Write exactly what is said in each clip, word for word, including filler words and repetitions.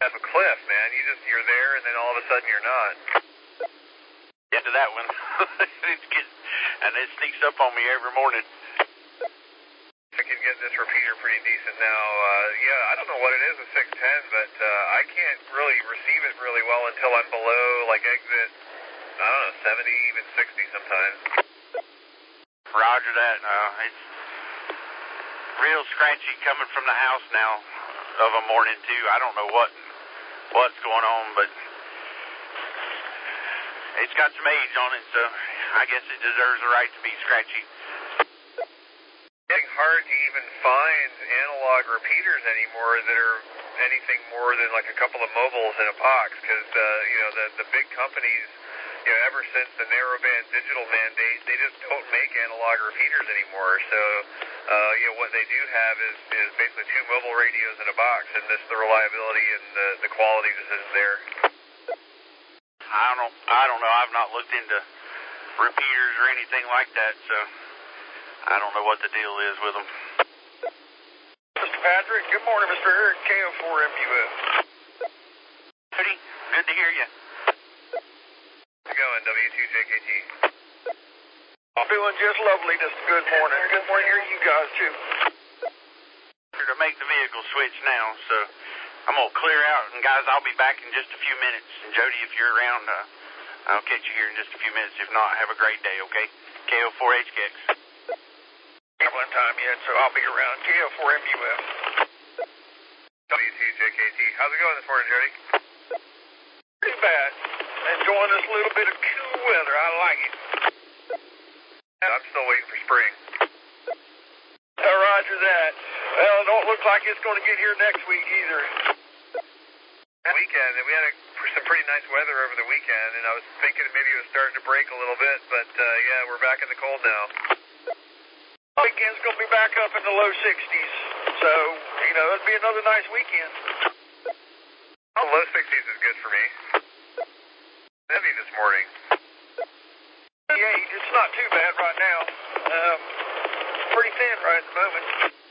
Have a cliff, man. You just, you're there, and then all of a sudden you're not. Into that one. It's getting, and it sneaks up on me every morning. I can get this repeater pretty decent now. Uh, yeah, I don't know what it is with six ten, but uh, I can't really receive it really well until I'm below, like, exit, I don't know, seventy, even sixty sometimes. Roger that. Uh, it's real scratchy coming from the house now of a morning, too. I don't know what what's going on, but it's got some age on it, so I guess it deserves the right to be scratchy. It's hard to even find analog repeaters anymore that are anything more than like a couple of mobiles in a box, because uh, you know the the big companies, you know, ever since the narrowband digital mandate, they just don't make analog repeaters anymore. So uh, you know what they do have is is basically two mobile radios in a box, and this the reliability and the the quality just isn't there. I don't I don't know. I've not looked into repeaters or anything like that, so I don't know what the deal is with them. Mister Patrick, good morning, Mister Eric, K O four M U F. Hoodie, good to hear you. How's it going, W two J K T? I'm doing just lovely this good morning. Good morning here to you guys, too. Here to make the vehicle switch now, so I'm going to clear out, and guys, I'll be back in just a few minutes. And Jody, if you're around, uh, I'll catch you here in just a few minutes. If not, have a great day, okay? K O four H K X. One time yet, so I'll be around. K O four M U F. W two J K T. How's it going this morning, Jody? Pretty bad. Enjoying this little bit of cool weather. I like it. I'm still waiting for spring. Uh, roger that. Well, it don't look like it's going to get here next week either. Weekend, and we had a, some pretty nice weather over the weekend, and I was thinking maybe it was starting to break a little bit, but uh, yeah, we're back in the cold now. Weekend's going to be back up in the low sixties, so, you know, it'll be another nice weekend. Oh, low sixties is good for me. Heavy this morning. Yeah, it's not too bad right now. Um, pretty thin right at the moment.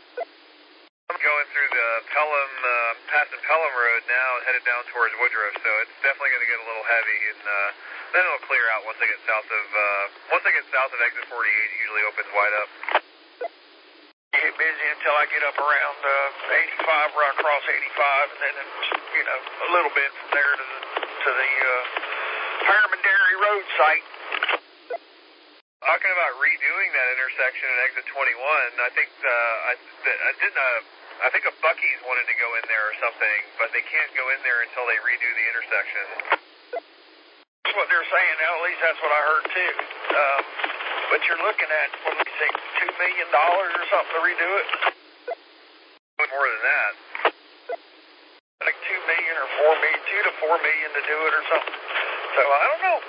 I'm going through the Pelham, uh, passing Pelham Road now and headed down towards Woodruff, so it's definitely going to get a little heavy, and uh, then it'll clear out once I get south of, uh, once I get south of exit forty-eight, it usually opens wide up. Get busy until I get up around uh, eighty-five, where I cross eighty-five, and then it's, you know, a little bit from there to the, to the uh, Harriman Dairy Road site. Talking about redoing that intersection at exit twenty-one, I think uh, I, I didn't. Uh, I think a Buc-ee's wanted to go in there or something, but they can't go in there until they redo the intersection. That's what they're saying. Now, at least that's what I heard too. Um, but you're looking at, what did you say, two million dollars or something to redo it? More than that. Like two million or four million, two to four million to do it or something. So I don't know.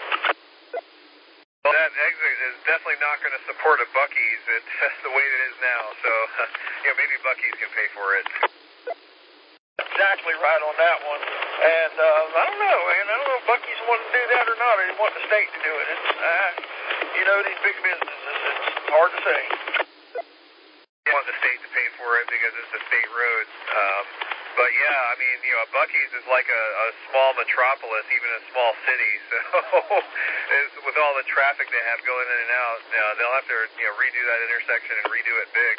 Well, that exit is definitely not going to support a Buc-ee's. It's the way it is now. So, you know, maybe Buc-ee's can pay for it. Exactly right on that one. And uh, I don't know, man. I don't know if Buc-ee's wanting to do that or not, or they want the state to do it. It's, uh, you know, these big businesses, it's hard to say. They want the state to pay for it because it's a state road. Um, but yeah, I mean, you know, Buc-ee's is like a, a small metropolis, even a small city. So, it's, with all the traffic they have going in and out, you know, they'll have to, you know, redo that intersection and redo it big.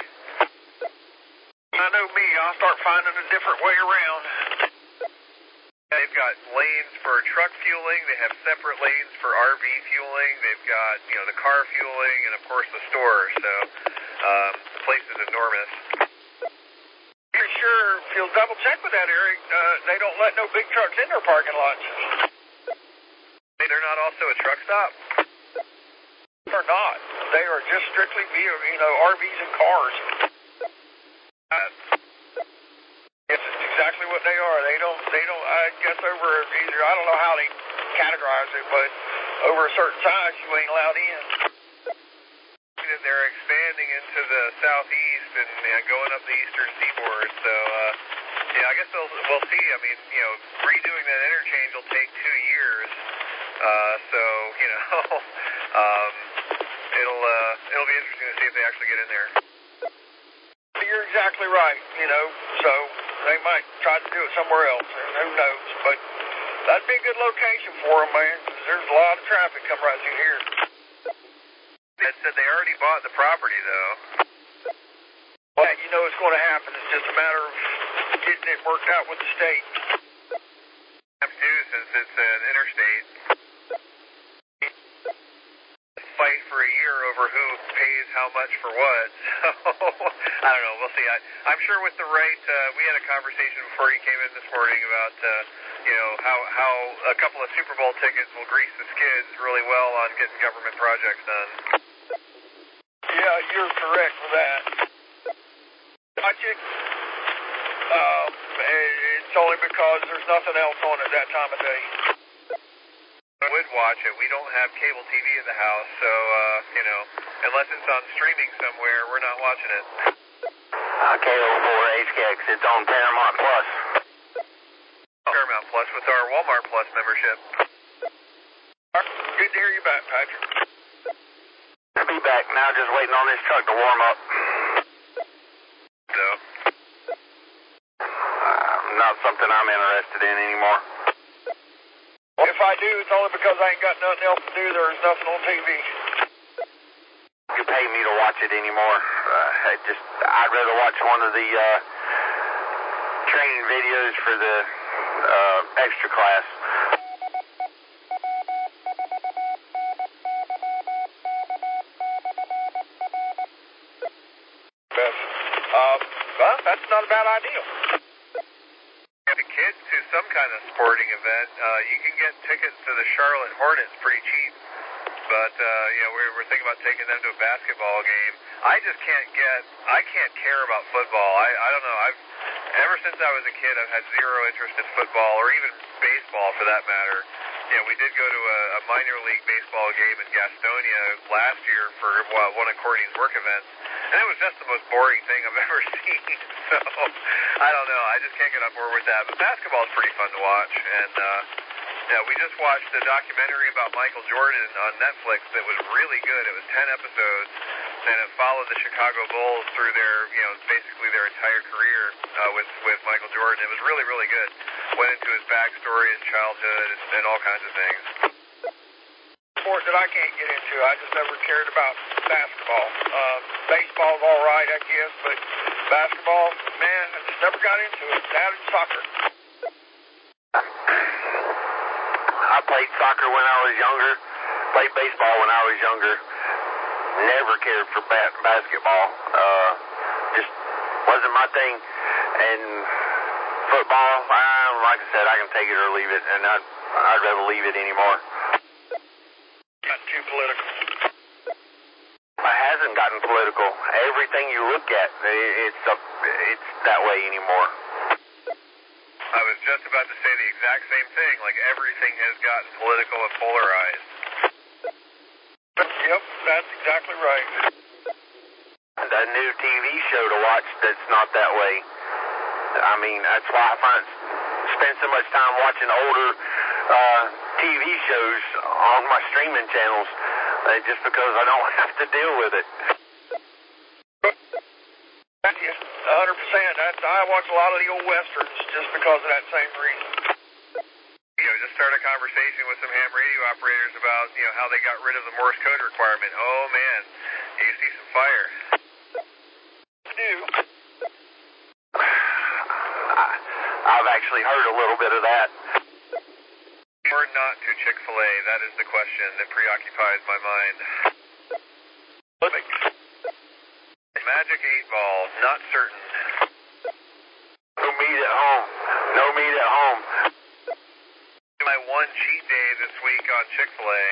I know me. I'll start finding a different way around. They've got lanes for truck fueling. They have separate lanes for R V fueling. They've got, you know, the car fueling and, of course, the store. So um, the place is enormous. You're sure, if you'll double check with that, Eric, uh, they don't let no big trucks in their parking lots. They're not also a truck stop? They're not. They are just strictly, you know, R Vs and cars. Uh, Yes, it's exactly what they are. They don't, they don't, I guess over either, I don't know how they categorize it, but over a certain size, you ain't allowed in. They're expanding into the southeast and uh, going up the eastern seaboard, so, uh, yeah, I guess we'll, we'll see. I mean, you know, redoing that interchange will take two years, uh, so, you know, um, it'll, uh, it'll be interesting to see if they actually get in there. You're exactly right, you know, so They might try to do it somewhere else, who knows. But that'd be a good location for them, man, because there's a lot of traffic come right through here. They said they already bought the property, though. Well, you know it's going to happen. It's just a matter of getting it worked out with the state. Have to, since it's an interstate. Fight for a year over who pays how much for what. So, I don't know. We'll see. I, I'm sure with the right, uh, we had a conversation before you came in this morning about, uh, you know, how, how a couple of Super Bowl tickets will grease the skids really well on getting government projects done. Yeah, you're correct with that. Watch it. Um, it's only because there's nothing else on at that time of day. I would watch it. We don't have cable T V in the house, so, uh, you know, unless it's on streaming somewhere, we're not watching it. Uh, K O four H K X, it's on Paramount Plus. Paramount Plus with our Walmart Plus membership. Good to hear you back, Patrick. I'll be back now, just waiting on this truck to warm up. So? Uh, not something I'm interested in anymore. If I do, it's only because I ain't got nothing else to do. There's nothing on T V. You pay me to watch it anymore. Uh, I just, I'd rather watch one of the uh, training videos for the uh, extra class. Uh, well, that's not a bad idea. The kids to some kind of sporting event, uh, you can get tickets to the Charlotte Hornets pretty cheap. But, uh, you know, we're, we're thinking about taking them to a basketball game. I just can't get, I can't care about football. I, I don't know. I've, ever since I was a kid, I've had zero interest in football or even baseball for that matter. You know, we did go to a, a minor league baseball game in Gastonia last year for well, one of Courtney's work events. And it was just the most boring thing I've ever seen. So, I don't know. I just can't get on board with that. But basketball is pretty fun to watch. And, uh, yeah, we just watched a documentary about Michael Jordan on Netflix that was really good. It was ten episodes, and it followed the Chicago Bulls through their, you know, basically their entire career uh, with, with Michael Jordan. It was really, really good. Went into his backstory, his childhood, and, and all kinds of things. Sport that I can't get into. I just never cared about basketball. Uh, baseball's all right, I guess, but basketball, man, I just never got into it. That and soccer. I played soccer when I was younger, played baseball when I was younger, never cared for ba- basketball. Uh, just wasn't my thing. And football, uh, like I said, I can take it or leave it, and I'd, I'd rather leave it anymore. Not too political. It hasn't gotten political. Everything you look at, it's a, it's that way anymore. I was just about to say the exact same thing. Like, everything has gotten political and polarized. Yep, that's exactly right. The new T V show to watch that's not that way. I mean, that's why I find spend so much time watching older uh, T V shows on my streaming channels, uh, just because I don't have to deal with it. Yeah, one hundred percent. That's, I watch a lot of the old westerns just because of that same reason. You know, just start a conversation with some ham radio operators about, you know, how they got rid of the Morse code requirement. Oh, man, you see some fire. Do. I, I've actually heard a little bit of that. Or not to Chick-fil-A, that is the question that preoccupies my mind. Magic eight ball, not certain. No meat at home. No meat at home. My one cheat day this week on Chick-fil-A.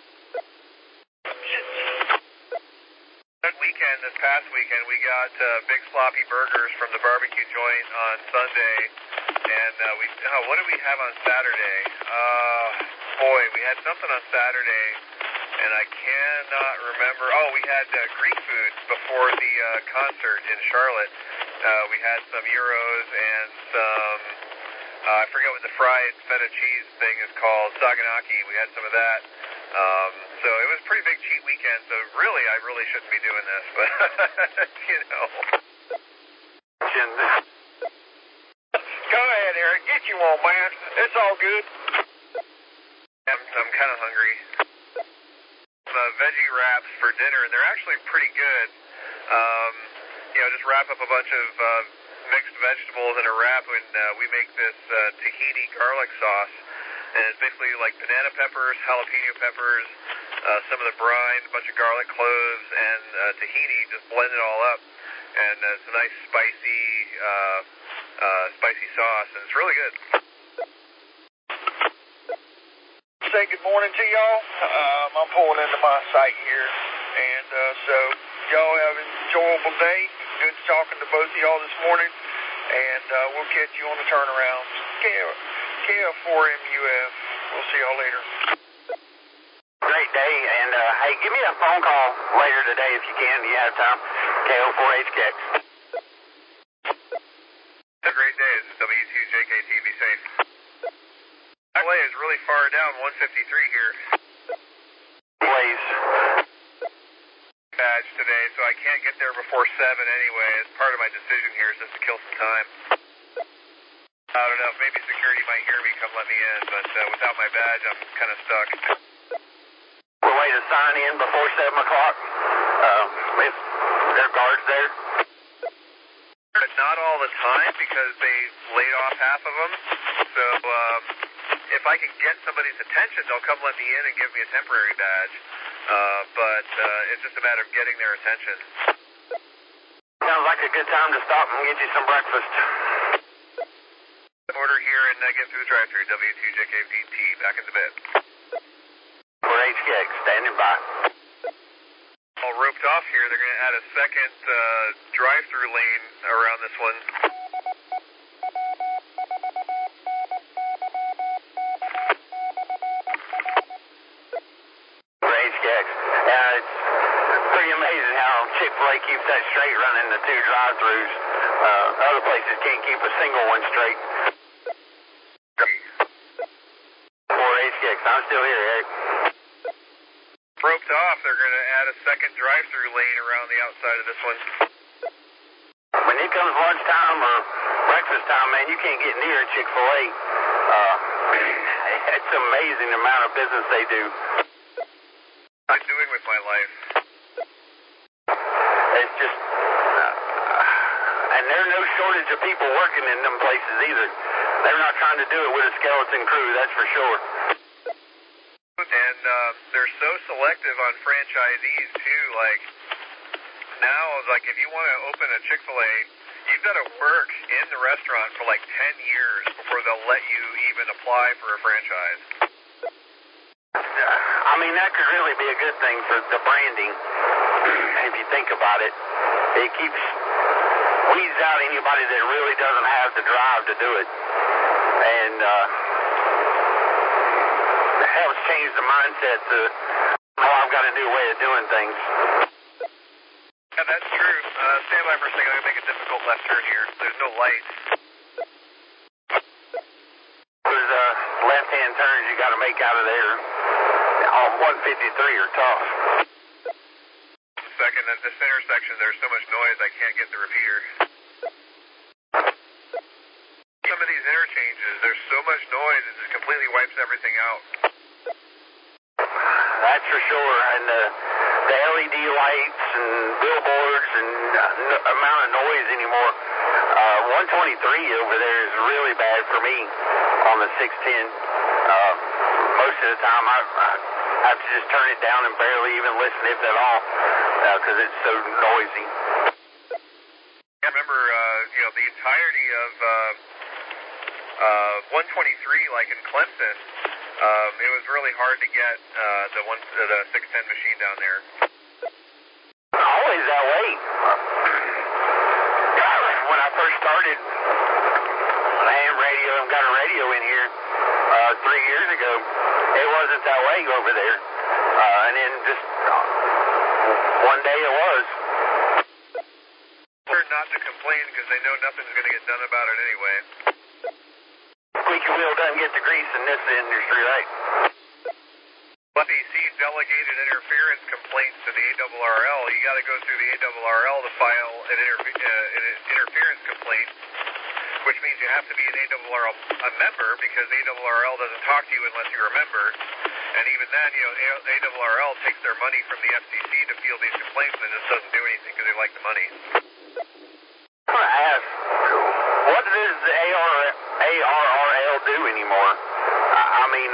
That weekend, this past weekend, we got uh, big sloppy burgers from the barbecue joint on Sunday. And uh, we, oh, what did we have on Saturday? Uh, boy, we had something on Saturday. And I cannot remember. Oh, we had uh, Greek food before the uh, concert in Charlotte. Uh, we had some gyros and some, uh, I forget what the fried feta cheese thing is called, saganaki. We had some of that. Um, so it was a pretty big cheat weekend. So really, I really shouldn't be doing this. But, you know. Go ahead, Eric. Get you one, man. It's all good. I'm, I'm kind of hungry. Some uh, veggie wraps for dinner, and they're actually pretty good. Um, you know, just wrap up a bunch of uh, mixed vegetables in a wrap, and uh, we make this uh, tahini garlic sauce. And it's basically like banana peppers, jalapeno peppers, uh, some of the brine, a bunch of garlic cloves, and uh, tahini. Just blend it all up, and uh, it's a nice spicy, uh, uh, spicy sauce, and it's really good. Say good morning to y'all. Um, I'm pulling into my site here, and uh, so y'all have an enjoyable day. Good talking to both of y'all this morning, and uh, we'll catch you on the turnaround. K F four M U F. We'll see y'all later. Great day, and uh, hey, give me a phone call later today if you can. Do you have time? K O four H K X. It's a great day. This is W two J K T. Be safe. Highway is really far down, one fifty-three here. Please. Badge today, so I can't get there before seven anyway. It's part of my decision here is just to kill some time. I don't know, maybe security might hear me come let me in, but uh, without my badge, I'm kind of stuck. We're way to sign in before seven o'clock. Um, if there are guards there. But not all the time because they laid off half of them. So um, if I can get somebody's attention, they'll come let me in and give me a temporary badge. Uh, but uh, it's just a matter of getting their attention. Sounds like a good time to stop and get you some breakfast. Order here and uh, get through the drive-thru. W two J K T, back in the bed. four H K X, standing by. All roped off here. They're going to add a second uh, drive-thru lane around this one. four H K X. Uh, it's pretty amazing how Chick-fil-A keeps that straight running the two drive-thrus. Uh, other places can't keep a single one straight. four H K X, I'm still here, Eric. Roped off, they're going to add a second drive-thru lane around the outside of this one. When it comes lunchtime or breakfast time, man, you can't get near a Chick-fil-A. Uh, it's amazing the amount of business they do. What I'm doing with my life. It's just, uh, and there are no shortage of people working in them places either. They're not trying to do it with a skeleton crew, that's for sure. And uh, they're so selective on franchisees too. Like now, like if you want to open a Chick-fil-A, you've got to work in the restaurant for like ten years before they'll let you even apply for a franchise. I mean, that could really be a good thing for the branding. If you think about it, it keeps weeds out anybody that really doesn't have the drive to do it, and uh, it helps change the mindset to, oh, I've got a new way of doing things. Yeah, that's true. Uh, stand by for a second. I'm going to make a difficult left turn here. There's no lights. There's uh, left-hand turns you got to make out of there. On one fifty-three are tough. Second, at this intersection, there's so much noise I can't get the repeater. Some of these interchanges, there's so much noise it just completely wipes everything out. That's for sure. And the, the L E D lights and billboards and uh, no amount of noise anymore. Uh, one twenty-three over there is really bad for me on the six ten. Uh, most of the time I, I have to just turn it down and barely even listen, if at all, because uh, it's so noisy. I remember, uh, you know, the entirety of uh, uh, one twenty-three, like in Clemson, um, it was really hard to get uh, the one the six ten machine down there. Always that way. When I first started on ham radio and got a radio in here uh, three years ago, it wasn't that way over there. Uh, and then just uh, one day it was. They're not to complain because they know nothing's going to get done about it anyway. Squeaky wheel doesn't get the grease in this industry, right? F E C delegated interference complaints to the A R R L. You got to go through the A R R L to file an, interfe uh, an interference complaint. which means you have to be an A R R L a member because A R R L doesn't talk to you unless you're a member. And even then, you know, A R R L takes their money from the F C C to field these complaints and just doesn't do anything because they like the money. I want to ask, what does the A R R L do anymore? I, I mean,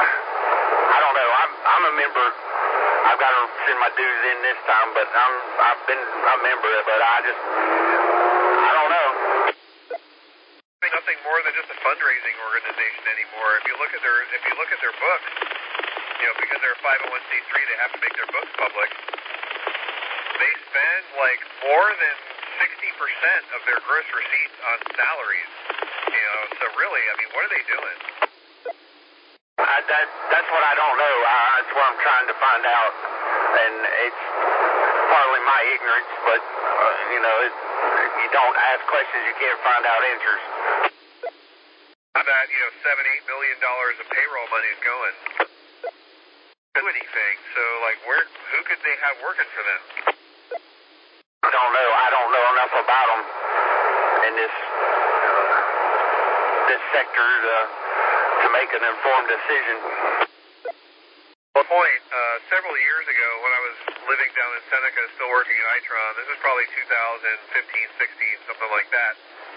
I don't know. I'm, I'm a member. I've got to send my dues in this time, but I'm, I've been a member, but I just, I don't know. Nothing more than just a fundraising organization anymore. If you look at their, if you look at their books, you know, because they're a five oh one c three, they have to make their books public. They spend like more than sixty percent of their gross receipts on salaries. You know, so really, I mean, what are they doing? I, that, that's what I don't know. I, that's what I'm trying to find out. And it's partly my ignorance, but, uh, you know, it, you don't ask questions, you can't find out answers. How about, you know, seven, eight million dollars of payroll money is going? Do anything. So, like, where, who could they have working for them? I don't know. I don't know enough about them in this, uh, this sector to, to make an informed decision. Well, point, uh, several years ago when I was living down in Seneca, still working at Itron, this was probably two thousand fifteen, sixteen, something like that.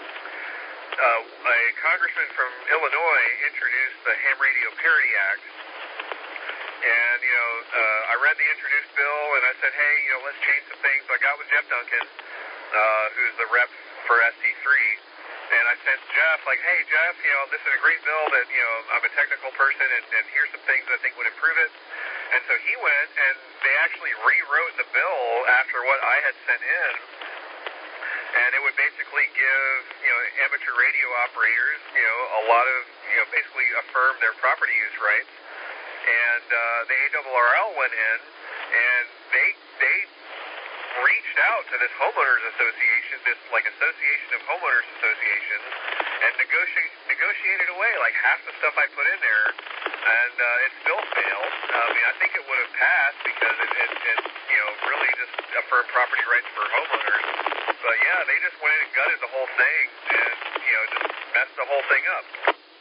Uh, a congressman from Illinois introduced the Ham Radio Parity Act. And, you know, uh, I read the introduced bill and I said, hey, you know, let's change some things. So I got with Jeff Duncan, uh, who's the rep for S C three. And I sent Jeff, like, hey, Jeff, you know, this is a great bill that, you know, I'm a technical person, and, and here's some things that I think would improve it. And so he went, and they actually rewrote the bill after what I had sent in. And it would basically give, you know, amateur radio operators, you know, a lot of, you know, basically affirm their property use rights. And uh, the A R R L went in, and they they reached out to this homeowners association, this like association of homeowners associations, and negotiate, negotiated away like half the stuff I put in there, and uh, it still failed. I mean, I think it would have passed because it, it, it you know really just affirmed property rights for homeowners. But yeah, they just went in and gutted the whole thing, and you know just messed the whole thing up.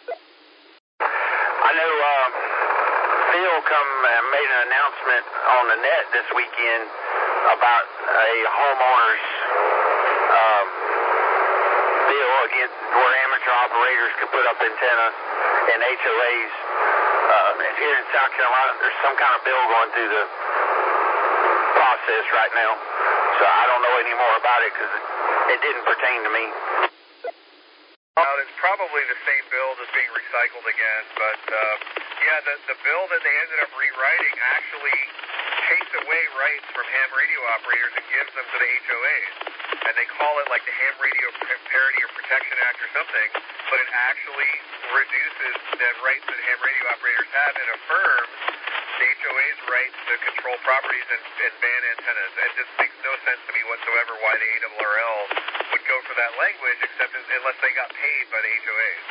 I know uh, Phil come and made an announcement on the net this weekend about a homeowner's um, bill against where amateur operators could put up antennas in H O As. Uh, here in South Carolina, there's some kind of bill going through the process right now. So I don't know any more about it because it didn't pertain to me. Well, it's probably the same bill just being recycled again, but uh, yeah, the, the bill that they ended up rewriting actually takes away rights from ham radio operators and gives them to the H O As. And they call it like the Ham Radio Parity or Protection Act or something, but it actually reduces the rights that ham radio operators have and affirms the H O A's rights to control properties and, and ban antennas. And it just makes no sense to me whatsoever why the A R R L would go for that language, except unless they got paid by the H O As.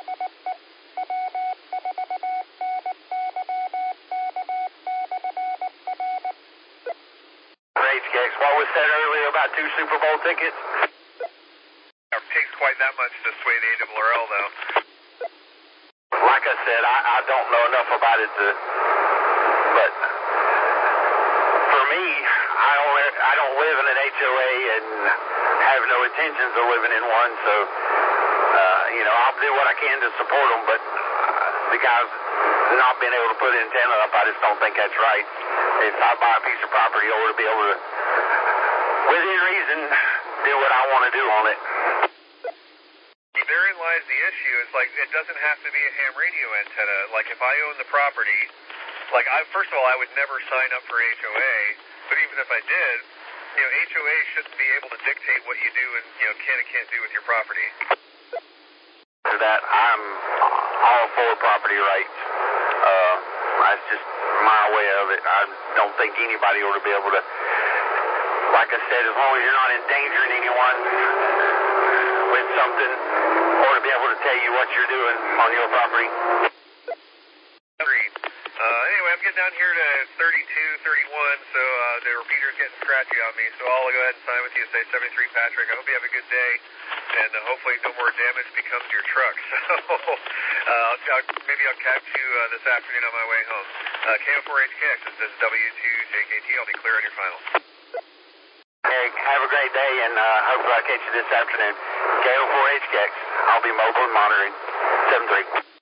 What was said earlier about two Super Bowl tickets? It takes quite that much to sway the A R R L, though. Like I said, I, I don't know enough about it to, but for me, I don't, I don't live in an H O A and have no intentions of living in one, so, uh, you know, I'll do what I can to support them, but uh, the guys not being able to put an antenna up, I just don't think that's right. If I buy a piece of property, I ought to be able to, within reason, do what I want to do on it. Therein lies the issue. It's like it doesn't have to be a ham radio antenna. Like if I own the property, like I first of all, I would never sign up for H O A. But even if I did, you know, H O A shouldn't be able to dictate what you do and you know can and can't do with your property. For that, I'm all for property rights. Uh, that's just my way of it. I don't think anybody ought to be able to. Like I said, as long as you're not endangering anyone with something, or to be able to tell you what you're doing on your property. Agreed. Uh, anyway, I'm getting down here to thirty-two, thirty-one, so uh, the repeater's getting scratchy on me, so I'll go ahead and sign with you and say seventy-three Patrick. I hope you have a good day, and uh, hopefully no more damage becomes your truck. So uh, I'll, I'll, maybe I'll catch you uh, this afternoon on my way home. Uh, K O four H K X, this is W two J K T. I'll be clear on your final. Hey, have a great day, and uh, hopefully I'll catch you this afternoon. K O four H K X, I'll be mobile and monitoring. seven three.